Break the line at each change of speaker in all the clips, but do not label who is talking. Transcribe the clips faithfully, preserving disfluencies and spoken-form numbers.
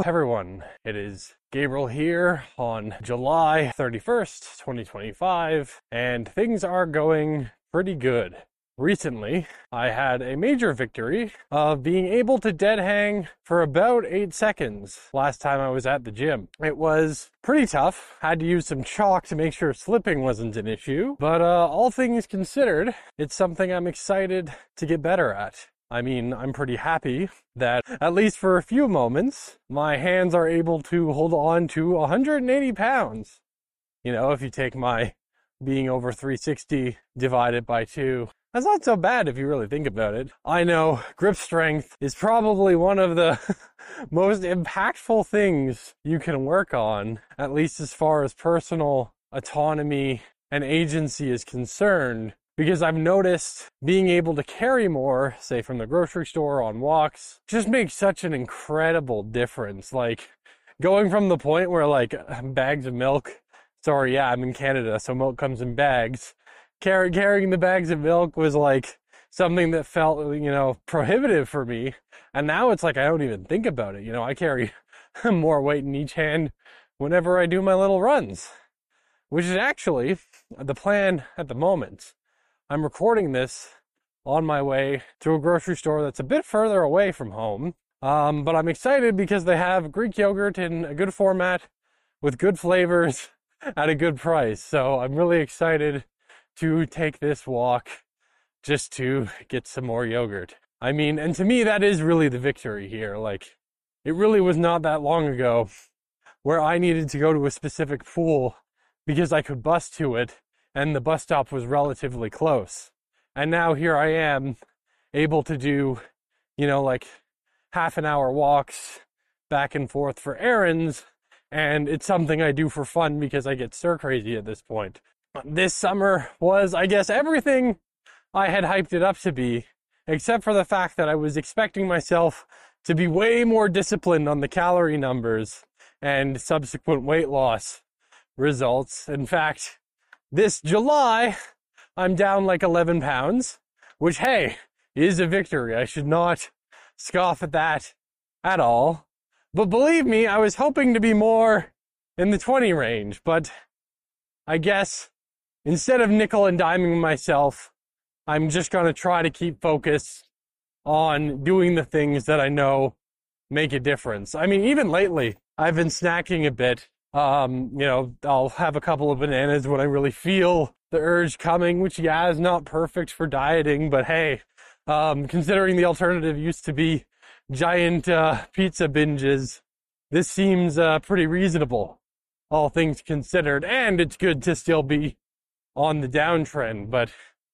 everyone, it is Gabriel here on July thirty-first, twenty twenty-five, and things are going pretty good. Recently, I had a major victory of being able to dead hang for about eight seconds last time I was at the gym. It was pretty tough. Had to use some chalk to make sure slipping wasn't an issue, but uh, all things considered, it's something I'm excited to get better at. I mean, I'm pretty happy that, at least for a few moments, my hands are able to hold on to one hundred eighty pounds. You know, if you take my being over three sixty divided by two, that's not so bad if you really think about it. I know grip strength is probably one of the most impactful things you can work on, at least as far as personal autonomy and agency is concerned. Because I've noticed being able to carry more, say from the grocery store on walks, just makes such an incredible difference. Like going from the point where like bags of milk, sorry, yeah, I'm in Canada, so milk comes in bags. Carry, carrying the bags of milk was like something that felt, you know, prohibitive for me. And now it's like I don't even think about it. You know, I carry more weight in each hand whenever I do my little runs, which is actually the plan at the moment. I'm recording this on my way to a grocery store that's a bit further away from home. Um, but I'm excited because they have Greek yogurt in a good format with good flavors at a good price. So I'm really excited to take this walk just to get some more yogurt. I mean, and to me, that is really the victory here. Like, it really was not that long ago where I needed to go to a specific pool because I could bus to it and the bus stop was relatively close. And now here I am, able to do, you know, like half an hour walks back and forth for errands, and it's something I do for fun because I get stir crazy at this point. This summer was, I guess, everything I had hyped it up to be, except for the fact that I was expecting myself to be way more disciplined on the calorie numbers and subsequent weight loss results. In fact, this July, I'm down like eleven pounds, which, hey, is a victory. I should not scoff at that at all. But believe me, I was hoping to be more in the twenty range, but I guess instead of nickel and diming myself, I'm just going to try to keep focus on doing the things that I know make a difference. I mean, even lately, I've been snacking a bit. Um, you know, I'll have a couple of bananas when I really feel the urge coming, which, yeah, is not perfect for dieting, but hey, um, considering the alternative used to be giant, uh, pizza binges, this seems, uh, pretty reasonable, all things considered, and it's good to still be on the downtrend, but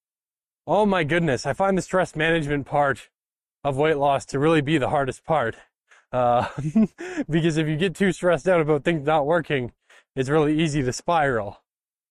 oh my goodness, I find the stress management part of weight loss to really be the hardest part. Uh, because if you get too stressed out about things not working, it's really easy to spiral.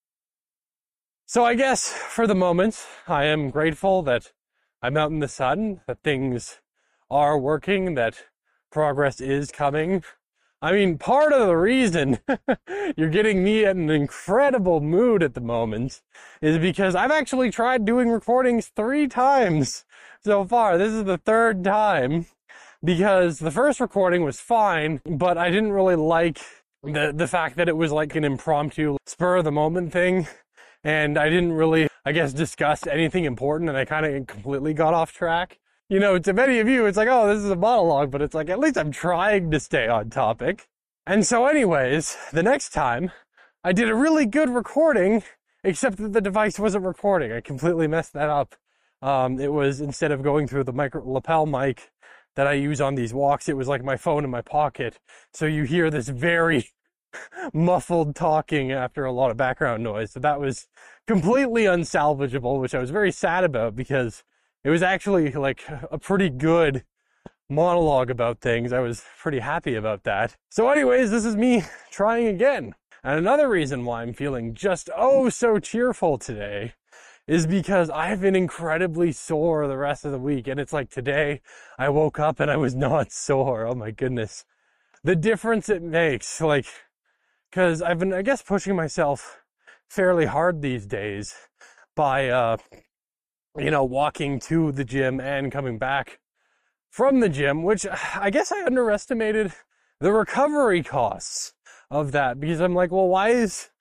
So I guess for the moment, I am grateful that I'm out in the sun, that things are working, that progress is coming. I mean, part of the reason you're getting me in an incredible mood at the moment is because I've actually tried doing recordings three times so far. This is the third time. Because the first recording was fine, but I didn't really like the the fact that it was like an impromptu spur of the moment thing. And I didn't really, I guess, discuss anything important, and I kind of completely got off track. You know, to many of you, it's like, oh, this is a monologue, but it's like, at least I'm trying to stay on topic. And so anyways, the next time, I did a really good recording, except that the device wasn't recording. I completely messed that up. Um, it was, instead of going through the micro lapel mic that I use on these walks, it was like my phone in my pocket. So you hear this very muffled talking after a lot of background noise. So that was completely unsalvageable, which I was very sad about because it was actually like a pretty good monologue about things. I was pretty happy about that. So anyways, this is me trying again. And another reason why I'm feeling just oh so cheerful today is because I've been incredibly sore the rest of the week. And it's like today I woke up and I was not sore. Oh my goodness. The difference it makes, like, because I've been, I guess, pushing myself fairly hard these days by, uh, you know, walking to the gym and coming back from the gym, which I guess I underestimated the recovery costs of that, because I'm like, well, why is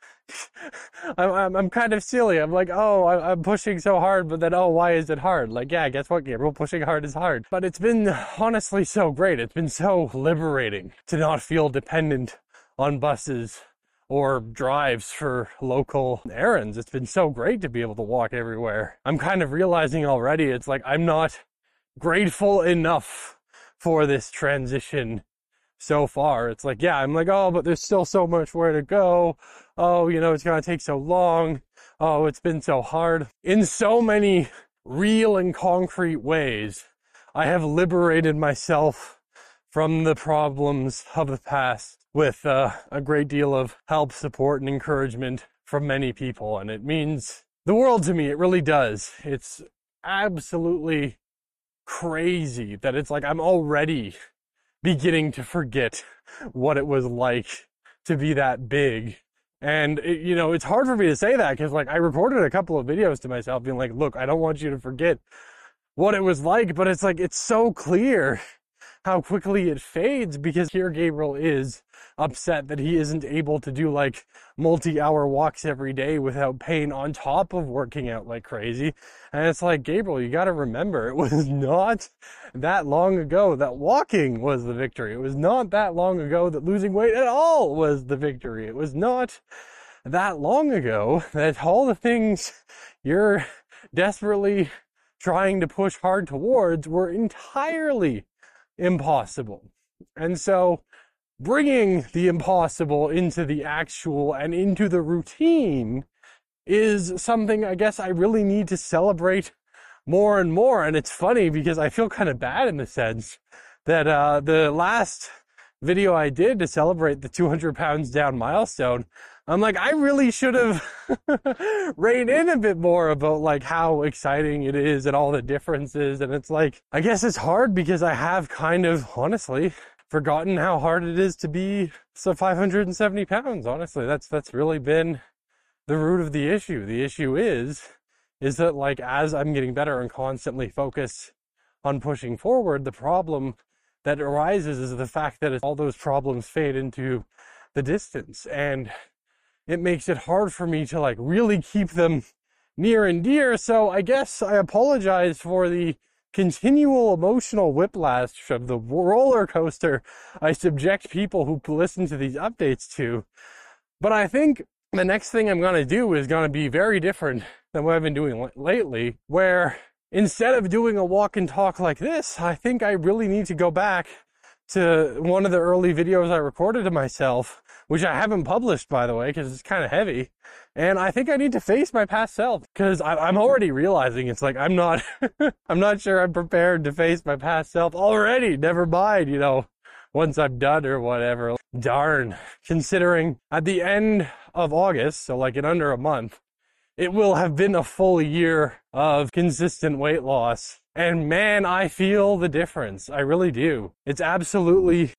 I'm, I'm I'm kind of silly. I'm like, oh, I, I'm pushing so hard, but then, oh, why is it hard? Like, yeah, guess what, Gabriel? Pushing hard is hard. But it's been honestly so great. It's been so liberating to not feel dependent on buses or drives for local errands. It's been so great to be able to walk everywhere. I'm kind of realizing already, it's like I'm not grateful enough for this transition so far. It's like, yeah, I'm like, oh, but there's still so much where to go. Oh, you know, it's going to take so long. Oh, it's been so hard. In so many real and concrete ways, I have liberated myself from the problems of the past with uh, a great deal of help, support, and encouragement from many people. And it means the world to me. It really does. It's absolutely crazy that it's like I'm already beginning to forget what it was like to be that big. And, it, you know, it's hard for me to say that because, like, I recorded a couple of videos to myself being like, look, I don't want you to forget what it was like, but it's like, it's so clear how quickly it fades, because here Gabriel is upset that he isn't able to do like multi-hour walks every day without pain on top of working out like crazy. And it's like, Gabriel, you got to remember, it was not that long ago that walking was the victory. It was not that long ago that losing weight at all was the victory. It was not that long ago that all the things you're desperately trying to push hard towards were entirely impossible. And so bringing the impossible into the actual and into the routine is something I guess I really need to celebrate more and more. And it's funny because I feel kind of bad in the sense that uh, the last video I did to celebrate the two hundred pounds down milestone, I'm like, I really should have reined in a bit more about like how exciting it is and all the differences. And it's like, I guess it's hard because I have kind of honestly forgotten how hard it is to be so five hundred seventy pounds. Honestly, that's, that's really been the root of the issue. The issue is, is that like, as I'm getting better and constantly focus on pushing forward, the problem that arises is the fact that all those problems fade into the distance. And it makes it hard for me to like really keep them near and dear. So I guess I apologize for the continual emotional whiplash of the roller coaster I subject people who listen to these updates to. But I think the next thing I'm going to do is going to be very different than what I've been doing lately, where instead of doing a walk and talk like this, I think I really need to go back to one of the early videos I recorded of myself, which I haven't published, by the way, because it's kind of heavy. And I think I need to face my past self, because I'm already realizing it's like, I'm not, I'm not sure I'm prepared to face my past self already. Never mind, you know, once I'm done or whatever. Darn, considering at the end of August, so like in under a month, it will have been a full year of consistent weight loss. And man, I feel the difference. I really do. It's absolutely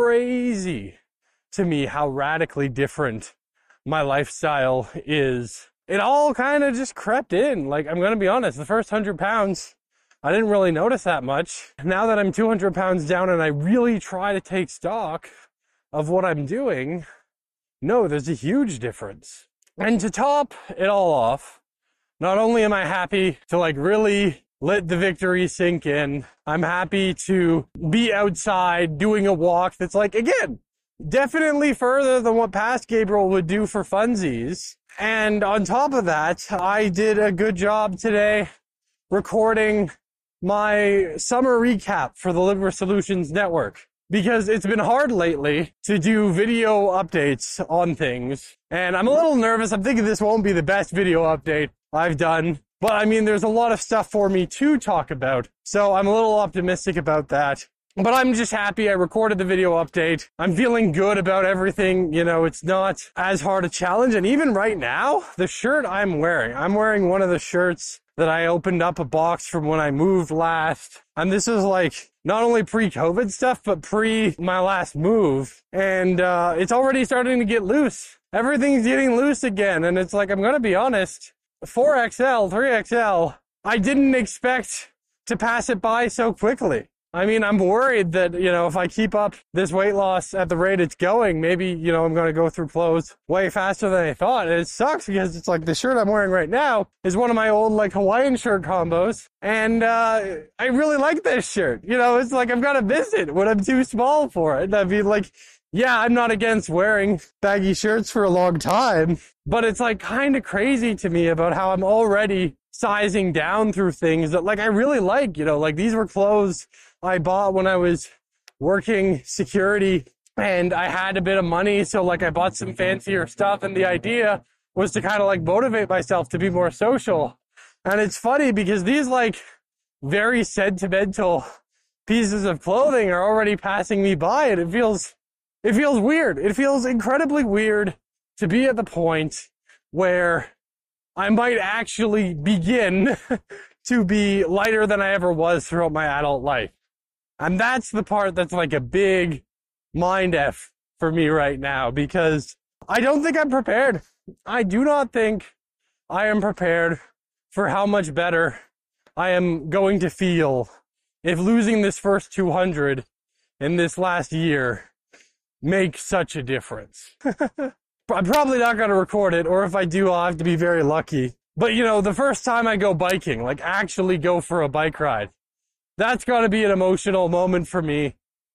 crazy to me how radically different my lifestyle is. It all kind of just crept in. Like, I'm going to be honest, the first one hundred pounds, I didn't really notice that much. Now that I'm two hundred pounds down and I really try to take stock of what I'm doing, no, there's a huge difference. And to top it all off, not only am I happy to like really let the victory sink in, I'm happy to be outside doing a walk that's like, again, definitely further than what past Gabriel would do for funsies. And on top of that, I did a good job today recording my summer recap for the Liver Solutions Network, because it's been hard lately to do video updates on things. And I'm a little nervous. I'm thinking this won't be the best video update I've done. But I mean, there's a lot of stuff for me to talk about. So I'm a little optimistic about that. But I'm just happy I recorded the video update. I'm feeling good about everything. You know, it's not as hard a challenge. And even right now, the shirt I'm wearing, I'm wearing one of the shirts that I opened up a box from when I moved last. And this is like not only pre-COVID stuff, but pre my last move. And uh, it's already starting to get loose. Everything's getting loose again. And it's like, I'm going to be honest, four X L, three X L, I didn't expect to pass it by so quickly. I mean, I'm worried that, you know, if I keep up this weight loss at the rate it's going, maybe, you know, I'm going to go through clothes way faster than I thought. And it sucks because it's like the shirt I'm wearing right now is one of my old, like, Hawaiian shirt combos. And uh, I really like this shirt. You know, it's like I've got to miss it when I'm too small for it. I mean, like, yeah, I'm not against wearing baggy shirts for a long time, but it's like kind of crazy to me about how I'm already sizing down through things that, like, I really like. You know, like, these were clothes I bought when I was working security and I had a bit of money. So, like, I bought some fancier stuff, and the idea was to kind of, like, motivate myself to be more social. And it's funny because these, like, very sentimental pieces of clothing are already passing me by, and it feels, it feels weird. It feels incredibly weird to be at the point where I might actually begin to be lighter than I ever was throughout my adult life. And that's the part that's like a big mind F for me right now, because I don't think I'm prepared. I do not think I am prepared for how much better I am going to feel if losing this first two hundred in this last year makes such a difference. I'm probably not going to record it, or if I do, I'll have to be very lucky. But, you know, the first time I go biking, like actually go for a bike ride, that's got to be an emotional moment for me,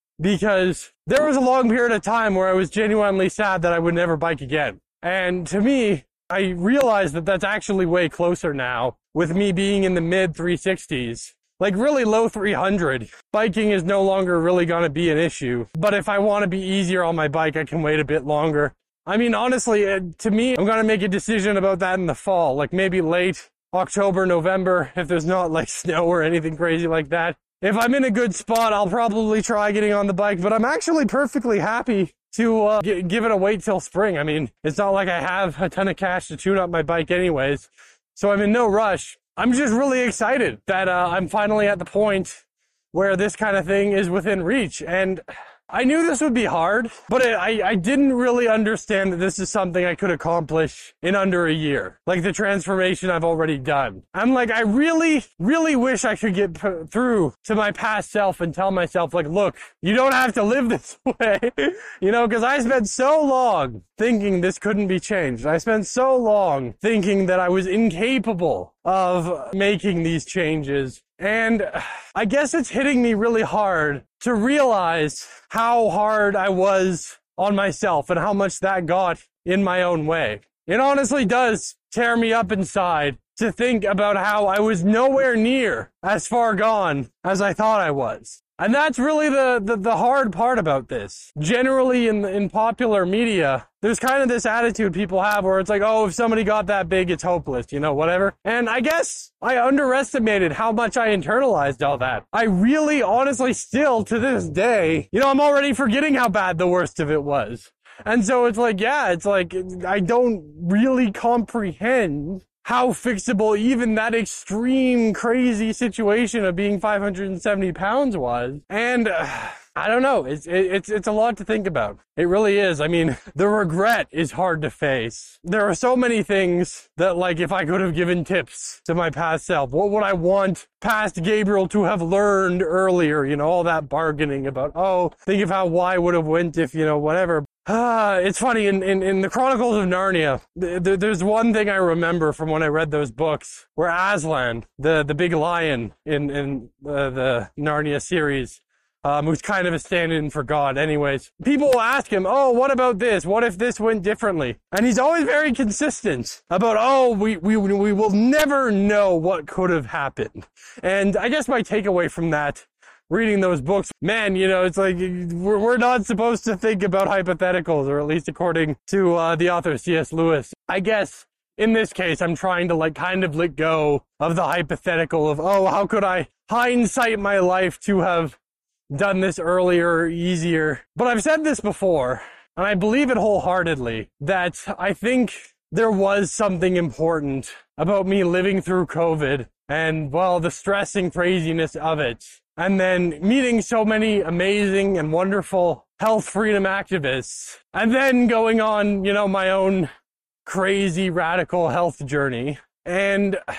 because there was a long period of time where I was genuinely sad that I would never bike again. And to me, I realize that that's actually way closer now, with me being in the mid three sixties, like really low three hundred. Biking is no longer really going to be an issue. But if I want to be easier on my bike, I can wait a bit longer. I mean, honestly, to me, I'm going to make a decision about that in the fall, like maybe late October, November, if there's not like snow or anything crazy like that. If I'm in a good spot, I'll probably try getting on the bike, but I'm actually perfectly happy to uh, g- give it a wait till spring. I mean, it's not like I have a ton of cash to tune up my bike anyways, so I'm in no rush. I'm just really excited that uh, I'm finally at the point where this kind of thing is within reach. And I knew this would be hard, but I, I didn't really understand that this is something I could accomplish in under a year. Like the transformation I've already done. I'm like, I really, really wish I could get p- through to my past self and tell myself, like, look, you don't have to live this way. You know, because I spent so long thinking this couldn't be changed. I spent so long thinking that I was incapable of making these changes. And I guess it's hitting me really hard to realize how hard I was on myself and how much that got in my own way. It honestly does tear me up inside to think about how I was nowhere near as far gone as I thought I was. And that's really the, the, the hard part about this. Generally in, in popular media, there's kind of this attitude people have where it's like, oh, if somebody got that big, it's hopeless, you know, whatever. And I guess I underestimated how much I internalized all that. I really, honestly, still to this day, you know, I'm already forgetting how bad the worst of it was. And so it's like, yeah, it's like, I don't really comprehend how fixable even that extreme crazy situation of being five hundred seventy pounds was. And uh, I don't know, it's, it's, it's a lot to think about. It really is. I mean, the regret is hard to face. There are so many things that, like, if I could have given tips to my past self, what would I want past Gabriel to have learned earlier? You know, all that bargaining about, oh, think of how Y would have went if, you know, whatever. Ah, it's funny, in, in, in the Chronicles of Narnia, th- th- there's one thing I remember from when I read those books, where Aslan, the, the big lion in, in uh, the Narnia series, um, who's kind of a stand-in for God anyways, people will ask him, oh, what about this? What if this went differently? And he's always very consistent about, oh, we, we, we will never know what could have happened. And I guess my takeaway from that, reading those books, man, you know, it's like we're, we're not supposed to think about hypotheticals, or at least according to uh, the author C S Lewis. I guess in this case, I'm trying to like kind of let go of the hypothetical of, oh, how could I hindsight my life to have done this earlier or easier? But I've said this before, and I believe it wholeheartedly, that I think there was something important about me living through COVID and, well, the stress and craziness of it. And then meeting so many amazing and wonderful health freedom activists, and then going on, you know, my own crazy radical health journey. And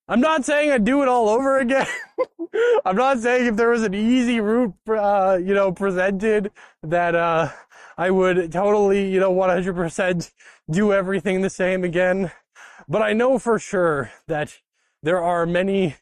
I'm not saying I'd do it all over again. I'm not saying if there was an easy route, uh, you know, presented that, uh, I would totally, you know, one hundred percent do everything the same again. But I know for sure that there are many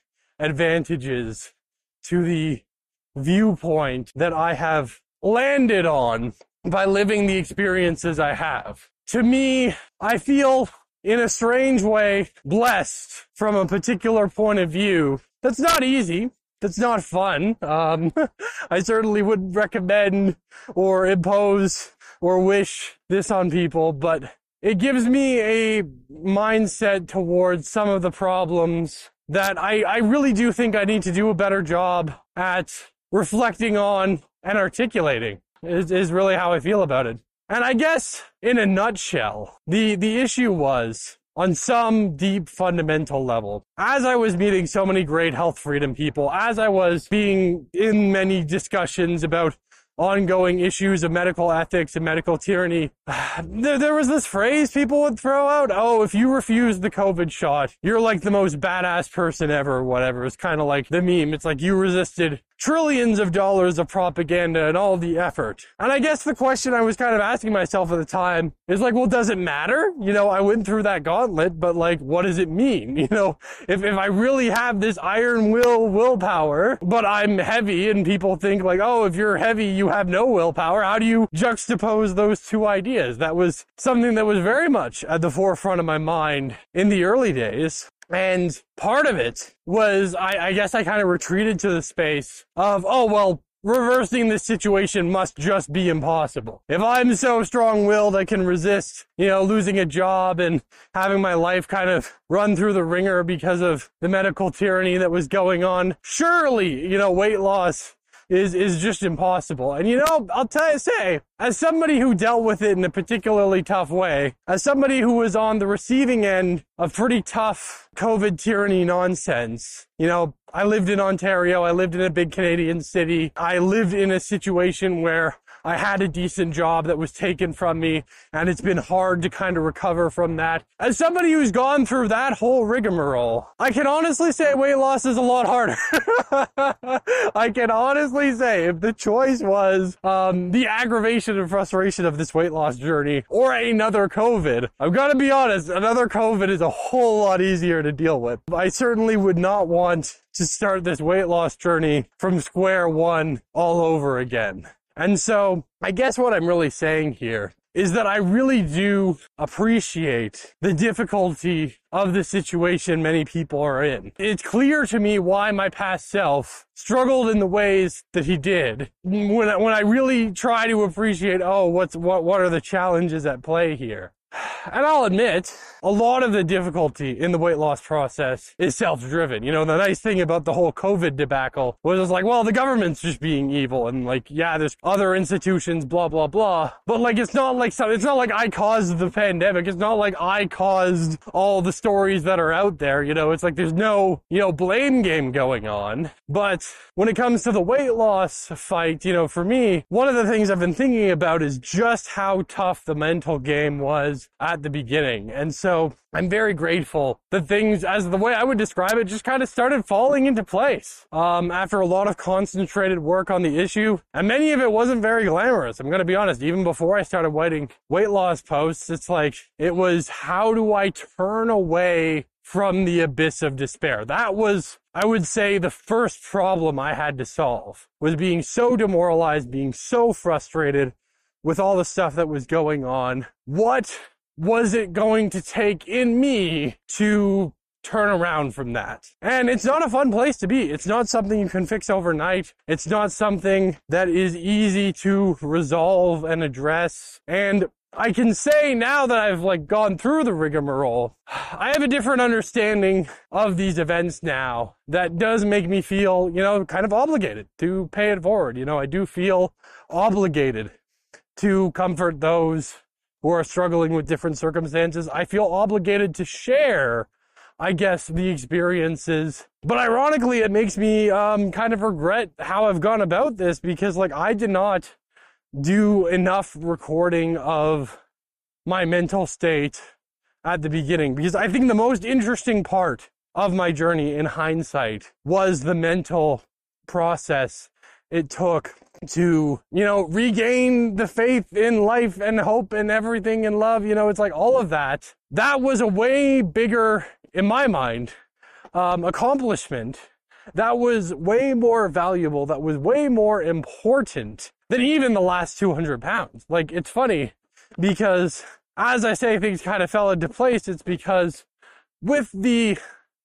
advantages to the viewpoint that I have landed on by living the experiences I have. To me, I feel in a strange way blessed from a particular point of view. That's not easy. That's not fun. Um, I certainly wouldn't recommend or impose or wish this on people, but it gives me a mindset towards some of the problems that I, I really do think I need to do a better job at reflecting on and articulating is, is really how I feel about it. And I guess in a nutshell, the, the issue was on some deep fundamental level, as I was meeting so many great health freedom people, as I was being in many discussions about ongoing issues of medical ethics and medical tyranny, there, there was this phrase people would throw out, oh, if you refuse the COVID shot, you're like the most badass person ever, or whatever. It's kind of like the meme. It's like you resisted trillions of dollars of propaganda and all the effort. And I guess the question I was kind of asking myself at the time is like, well, does it matter? You know, I went through that gauntlet, but like, what does it mean? You know, if, if I really have this iron will, willpower, but I'm heavy and people think like, oh, if you're heavy, you have no willpower. How do you juxtapose those two ideas? That was something that was very much at the forefront of my mind in the early days. And part of it was, I, I guess I kind of retreated to the space of, oh, well, reversing this situation must just be impossible. If I'm so strong-willed, I can resist, you know, losing a job and having my life kind of run through the ringer because of the medical tyranny that was going on. Surely, you know, weight loss is is just impossible. And you know, I'll tell you, say, as somebody who dealt with it in a particularly tough way, as somebody who was on the receiving end of pretty tough COVID tyranny nonsense, you know, I lived in Ontario, I lived in a big Canadian city, I lived in a situation where I had a decent job that was taken from me, and it's been hard to kind of recover from that. As somebody who's gone through that whole rigmarole, I can honestly say weight loss is a lot harder. I can honestly say if the choice was um, the aggravation and frustration of this weight loss journey or another COVID, I'm gonna be honest, another COVID is a whole lot easier to deal with. I certainly would not want to start this weight loss journey from square one all over again. And so I guess what I'm really saying here is that I really do appreciate the difficulty of the situation many people are in. It's clear to me why my past self struggled in the ways that he did. When I, when I really try to appreciate, oh, what's what what are the challenges at play here? And I'll admit, a lot of the difficulty in the weight loss process is self-driven. You know, the nice thing about the whole COVID debacle was it's like, well, the government's just being evil, and like, yeah, there's other institutions, blah, blah, blah. But like, it's not like, it's not like I caused the pandemic. It's not like I caused all the stories that are out there. You know, it's like there's no, you know, blame game going on. But when it comes to the weight loss fight, you know, for me, one of the things I've been thinking about is just how tough the mental game was at the beginning. And so I'm very grateful that things, as the way I would describe it, just kind of started falling into place um, after a lot of concentrated work on the issue. And many of it wasn't very glamorous. I'm going to be honest, even before I started writing weight loss posts, it's like, it was, how do I turn away from the abyss of despair? That was, I would say, the first problem I had to solve, was being so demoralized, being so frustrated with all the stuff that was going on. What was it going to take in me to turn around from that? And it's not a fun place to be. It's not something you can fix overnight. It's not something that is easy to resolve and address. And I can say now that I've like gone through the rigmarole, I have a different understanding of these events now that does make me feel, you know, kind of obligated to pay it forward. You know, I do feel obligated to comfort those who are struggling with different circumstances. I feel obligated to share, I guess, the experiences. But ironically, it makes me um, kind of regret how I've gone about this, because like I did not do enough recording of my mental state at the beginning, because I think the most interesting part of my journey in hindsight was the mental process it took to, you know, regain the faith in life and hope and everything and love. You know, it's like all of that. That was a way bigger, in my mind, um, accomplishment. That was way more valuable. That was way more important than even the last two hundred pounds. Like, it's funny because as I say, things kind of fell into place. It's because with the,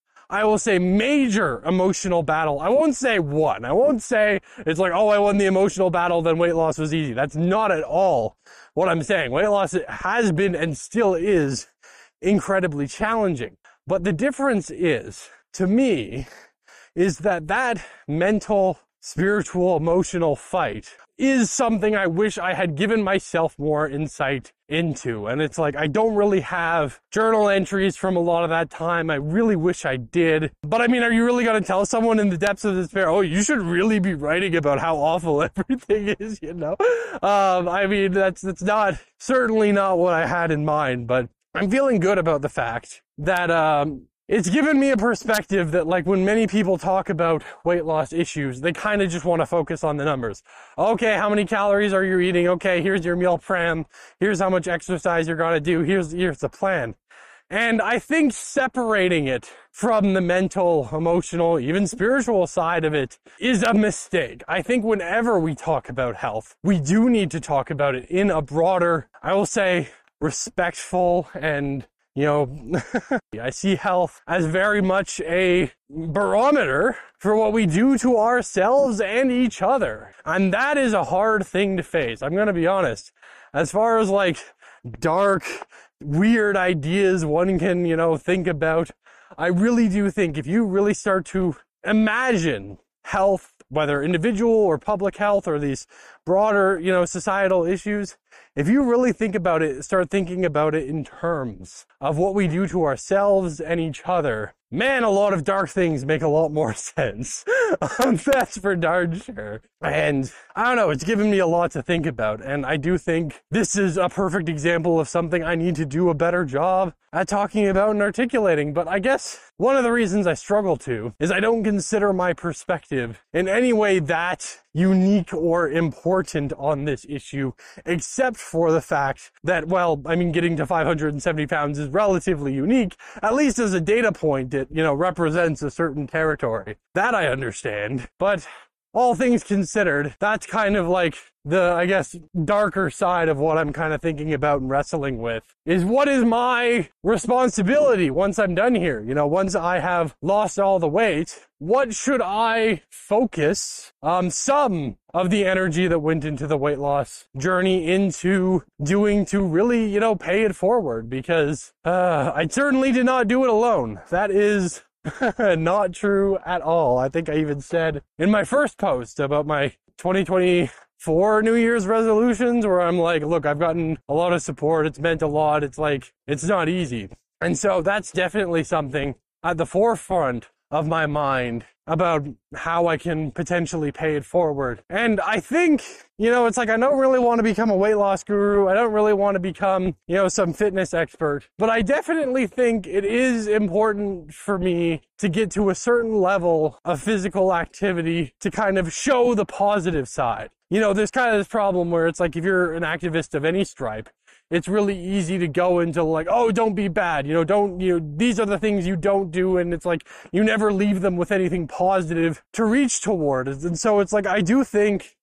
I will say, major emotional battle, I won't say won. I won't say it's like, oh, I won the emotional battle, then weight loss was easy. That's not at all what I'm saying. Weight loss has been and still is incredibly challenging. But the difference is, to me, is that that mental, spiritual, emotional fight is something I wish I had given myself more insight into. And it's like, I don't really have journal entries from a lot of that time. I really wish I did. But I mean, are you really going to tell someone in the depths of despair, oh, you should really be writing about how awful everything is, you know? Um, I mean, that's, that's not, certainly not what I had in mind, but I'm feeling good about the fact that, um, it's given me a perspective that, like, when many people talk about weight loss issues, they kind of just want to focus on the numbers. Okay, how many calories are you eating? Okay, here's your meal plan. Here's how much exercise you're going to do. Here's, here's the plan. And I think separating it from the mental, emotional, even spiritual side of it is a mistake. I think whenever we talk about health, we do need to talk about it in a broader, I will say, respectful and, you know, I see health as very much a barometer for what we do to ourselves and each other. And that is a hard thing to face. I'm going to be honest. As far as like dark, weird ideas one can, you know, think about, I really do think if you really start to imagine health, whether individual or public health or these broader, you know, societal issues, if you really think about it, start thinking about it in terms of what we do to ourselves and each other, man, a lot of dark things make a lot more sense. um, that's for darn sure. And I don't know, it's given me a lot to think about. And I do think this is a perfect example of something I need to do a better job at talking about and articulating. But I guess one of the reasons I struggle to is I don't consider my perspective in any way that unique or important on this issue, except for the fact that, well, I mean, getting to five hundred seventy pounds is relatively unique, at least as a data point, it, you know, represents a certain territory. That I understand, but all things considered, that's kind of like the, I guess, darker side of what I'm kind of thinking about and wrestling with is what is my responsibility once I'm done here? You know, once I have lost all the weight, what should I focus um, some of the energy that went into the weight loss journey into doing to really, you know, pay it forward? Because uh, I certainly did not do it alone. That is not true at all. I think I even said in my first post about my twenty twenty-four New Year's resolutions where I'm like, look, I've gotten a lot of support. It's meant a lot. It's like, it's not easy. And so that's definitely something at the forefront of my mind about how I can potentially pay it forward. And I think, you know, it's like, I don't really want to become a weight loss guru. I don't really want to become, you know, some fitness expert, but I definitely think it is important for me to get to a certain level of physical activity to kind of show the positive side. You know, there's kind of this problem where it's like, if you're an activist of any stripe, it's really easy to go into like, oh, don't be bad. You know, don't, you know, these are the things you don't do. And it's like, you never leave them with anything positive to reach toward. And so it's like, I do think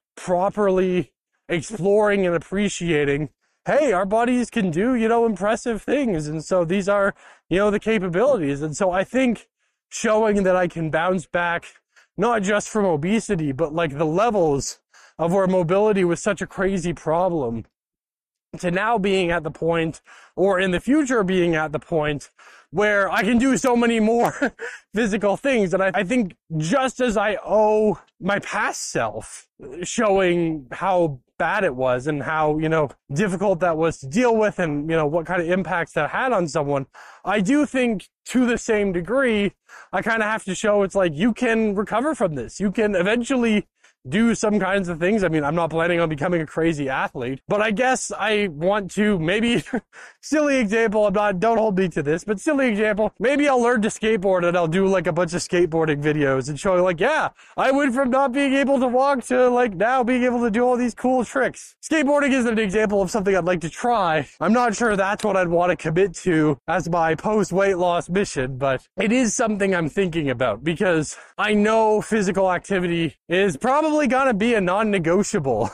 properly exploring and appreciating, hey, our bodies can do, you know, impressive things. And so these are, you know, the capabilities. And so I think showing that I can bounce back, not just from obesity, but like the levels of where mobility was such a crazy problem, to now being at the point, or in the future being at the point, where I can do so many more physical things. And I, I think just as I owe my past self showing how bad it was and how, you know, difficult that was to deal with and, you know, what kind of impacts that had on someone, I do think to the same degree, I kind of have to show it's like, you can recover from this. You can eventually do some kinds of things. I mean, I'm not planning on becoming a crazy athlete, but I guess I want to maybe, silly example, I'm not, don't hold me to this, but silly example, maybe I'll learn to skateboard and I'll do like a bunch of skateboarding videos and show like, yeah, I went from not being able to walk to like now being able to do all these cool tricks. Skateboarding is an example of something I'd like to try. I'm not sure that's what I'd want to commit to as my post-weight loss mission, but it is something I'm thinking about because I know physical activity is probably going to be a non-negotiable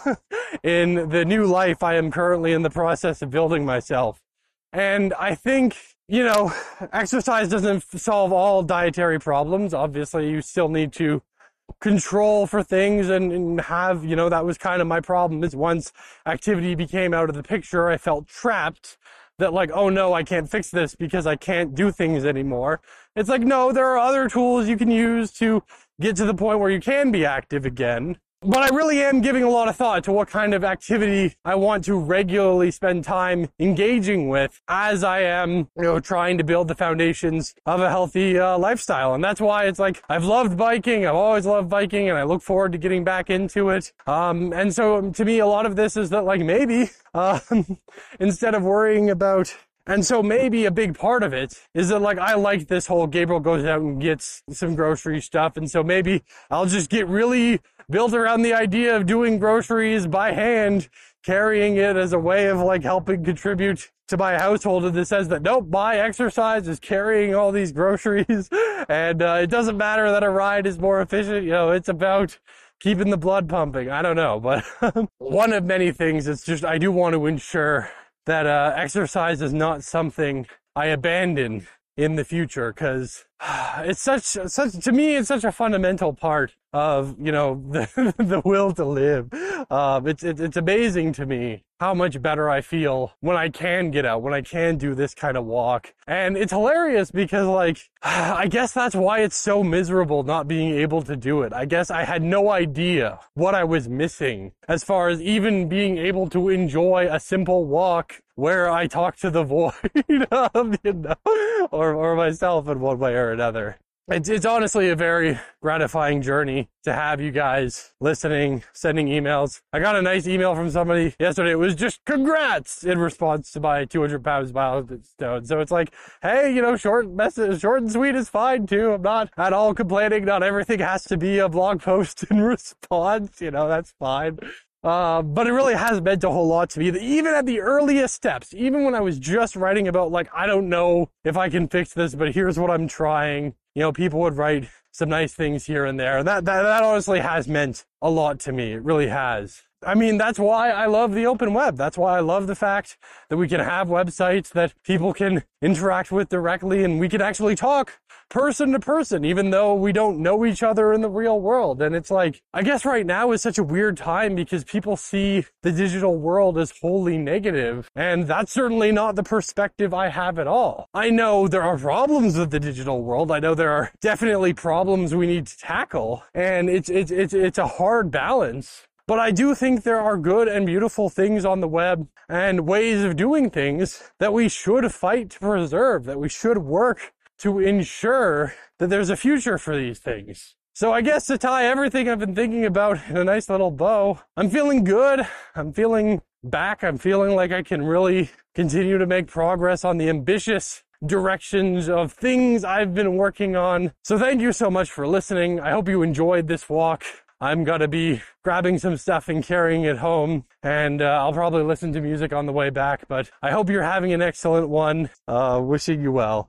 in the new life I am currently in the process of building myself. And I think, you know, exercise doesn't solve all dietary problems. Obviously, you still need to control for things and, and have, you know, that was kind of my problem is once activity became out of the picture, I felt trapped that like, oh no, I can't fix this because I can't do things anymore. It's like, no, there are other tools you can use to get to the point where you can be active again. But I really am giving a lot of thought to what kind of activity I want to regularly spend time engaging with as I am, you know, trying to build the foundations of a healthy uh, lifestyle. And that's why it's like, I've loved biking. I've always loved biking and I look forward to getting back into it. Um, and so to me, a lot of this is that like maybe, uh, instead of worrying about And so maybe a big part of it is that like I like this whole Gabriel goes out and gets some grocery stuff. And so maybe I'll just get really built around the idea of doing groceries by hand, carrying it as a way of like helping contribute to my household. And this says that nope, my exercise is carrying all these groceries. And uh, it doesn't matter that a ride is more efficient. You know, it's about keeping the blood pumping. I don't know. But one of many things, it's just I do want to ensure that uh, exercise is not something I abandon in the future, because it's such, such, to me, it's such a fundamental part of, you know, the, the will to live. Um, it's, it's, it's amazing to me how much better I feel when I can get out, when I can do this kind of walk. And it's hilarious because like, I guess that's why it's so miserable not being able to do it. I guess I had no idea what I was missing as far as even being able to enjoy a simple walk where I talk to the void, of, you know, or, or myself in one way or another. It's, it's honestly a very gratifying journey to have you guys listening, sending emails. I got a nice email from somebody yesterday. It was just congrats in response to my two hundred pounds milestone. So it's like, hey, you know, short message, short and sweet is fine too. I'm not at all complaining. Not everything has to be a blog post in response. You know, that's fine. Uh, but it really has meant a whole lot to me, that even at the earliest steps, even when I was just writing about like, I don't know if I can fix this, but here's what I'm trying, you know, people would write some nice things here and there. And that, that, that honestly has meant a lot to me. It really has. I mean, that's why I love the open web. That's why I love the fact that we can have websites that people can interact with directly and we can actually talk person to person, even though we don't know each other in the real world. And it's like, I guess right now is such a weird time because people see the digital world as wholly negative, and that's certainly not the perspective I have at all. I know there are problems with the digital world. I know there are definitely problems we need to tackle, and it's it's it's it's a hard balance. But I do think there are good and beautiful things on the web and ways of doing things that we should fight to preserve, that we should work to ensure that there's a future for these things. So I guess to tie everything I've been thinking about in a nice little bow, I'm feeling good. I'm feeling back. I'm feeling like I can really continue to make progress on the ambitious directions of things I've been working on. So thank you so much for listening. I hope you enjoyed this walk. I'm going to be grabbing some stuff and carrying it home, and uh, I'll probably listen to music on the way back, but I hope you're having an excellent one. Uh, wishing you well.